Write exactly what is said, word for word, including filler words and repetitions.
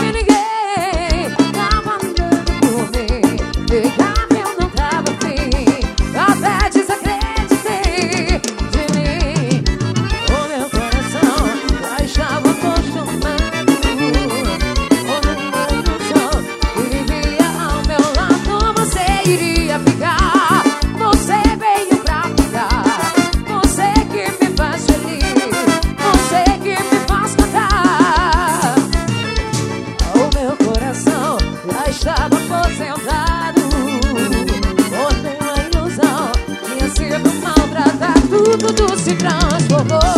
ninguém tava andando por mim. Pegava, eu não tava afim, até desacreditei de mim. O meu coração já estava apaixonado por uma ilusão. Ele via ao meu lado, você iria ficar. Você veio pra ficar. Você que me faz feliz, você que me faz cantar. O meu coração já estava aposentado por uma ilusão. Tinha sido maltratado, tudo se transformou.